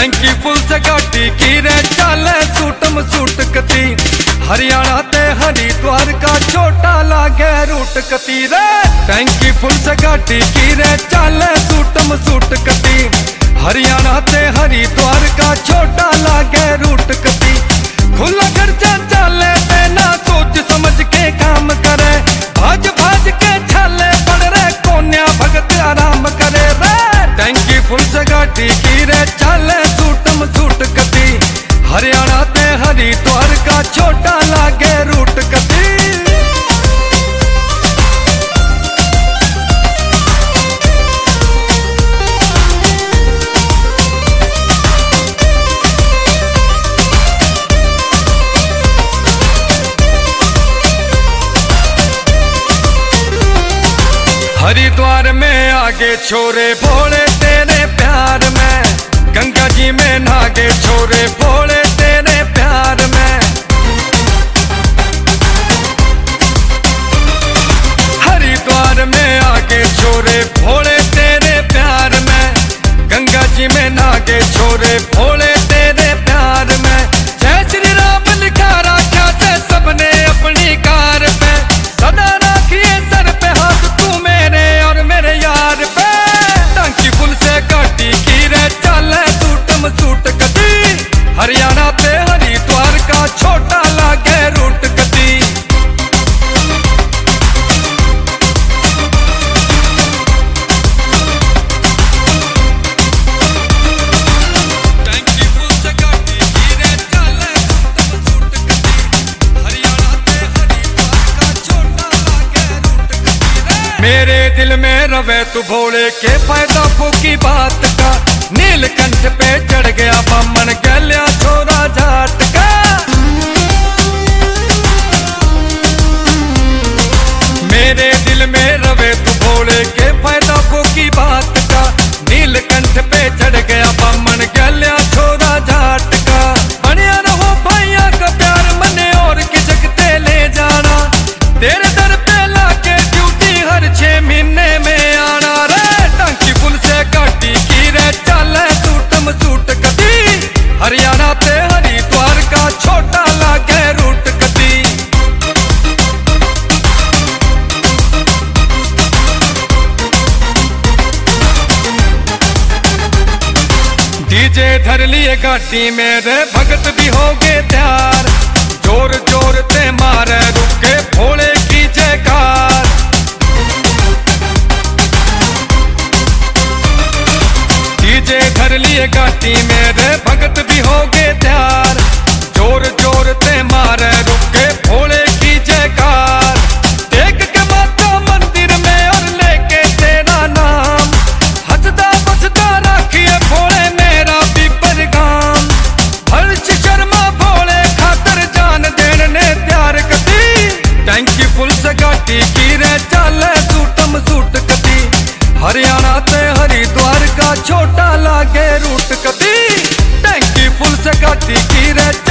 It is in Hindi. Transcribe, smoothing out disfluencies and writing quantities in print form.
टैंकी फुल से गाड़ी की रे चाले सूटम सूट कती। हरियाणा ते हरिद्वार का छोटा लागे रूट कती रे। टैंकी फुल से गाड़ी की रे चाले सूटम सूट कती। हरियाणा ते हरिद्वार का छोटा लागे रूट कती। खुला खर्चा चाले ते ना सोच समझ के काम करे। भाज भाज के छाले पड़ रे कोन्या भगत आराम करे रे। टैंकी फुल से गाड़ी की रे चाले सूटम सूट कती। हरियाणा ते हरिद्वार का छोटा लागे रूट कती। हरिद्वार में आगे छोरे भोले तेरे प्यार में। गंगा जी में नागे छोरे भोले तेरे प्यार में। हरिद्वार में आगे छोरे भोले तेरे प्यार में। गंगा जी में नागे छोरे भोले तेरे प्यार में। जय श्री राम लिखा रखा से सबने अपनी कार पे। सदा राखिए सर पे हाथ तू मेरे और मेरे यार पे। टंकी फुल से गाड़ी की रे चाले सूटम सूट कती। हरियाणा ते हरिद्वार का छोटा लागे रूट कती। टंकी फुल से गाड़ी की रे चाले सूटम सूट कती। हरियाणा ते हरिद्वार का छोटा लागे रूट कती रे। मेरे दिल में रवे तू भोले के फायदा फूकी बात का। नीलकंठ पे चढ़ गया बामन गलिया छोरा जाट का। मेरे दिल में रवे तू भोले के फायदा फूकी बात का। नीलकंठ पे चढ़ गया बामन गलिया छोरा जाट का। बढ़िया रहो भैया का प्यार मने और किसकते ले जाना। तेरे दर पे लाके ड्यूटी हर 6 महीने में आना रे। टंकी फुल से गाड़ी की रे चाले सूटम सूट कती। हरियाणा ते हरिद्वार का छोटा लागे रूट कती। डीजे धर लिए गाड़ी में रे भगत भी हो गए तैयार। जोर जोर से मारे रुके भोले की जयकार। डीजे धर लिए गाड़ी में रे भगत भी हो गए तैयार। जोर जोर से मारे रुके भोले की जयकार। देख के माता मंदिर में और लेके तेरा नाम। हंसदा बसदा राखिए भोले मेरा भी परगाम। हर्ष शर्मा भोले खातर जान देने तैयार कती। टैंकी फुल से गाड़ी की रे चाले सूटम सूट कती। हरियाणा ते हरिद्वार का छोटा लागे रूट कती। टैंकी फुल से गाड़ी की रे